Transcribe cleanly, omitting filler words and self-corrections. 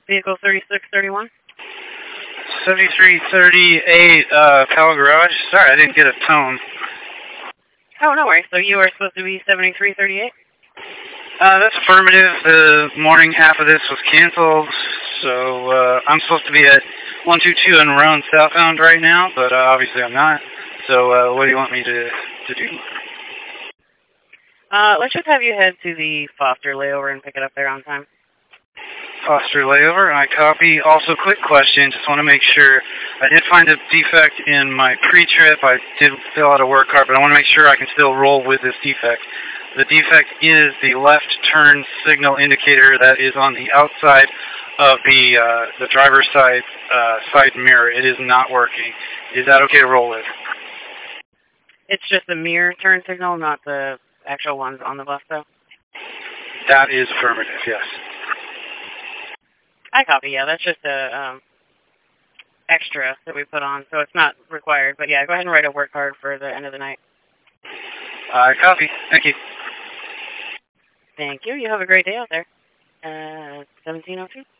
Vehicle 3631. 7338, Palo Garage. Sorry, I didn't get a tone. Oh, no worries. So you are supposed to be 7338? That's affirmative. The morning half of this was canceled, so I'm supposed to be at 122 in Roan southbound right now, but obviously I'm not. So what do you want me to do? Let's just have you head to the Foster layover and pick it up there on time. Foster layover, I copy. Also, quick question, just want to make sure. I did find a defect in my pre-trip. I did fill out a work card, but I want to make sure I can still roll with this defect. The defect is the left turn signal indicator that is on the outside of the driver's side mirror. It is not working. Is that okay to roll with? It's just the mirror turn signal, not the actual ones on the bus, though? That is affirmative, yes. I copy, yeah. That's just a extra that we put on, so it's not required. But yeah, go ahead and write a work card for the end of the night. I copy. Thank you. Thank you. You have a great day out there. 1702.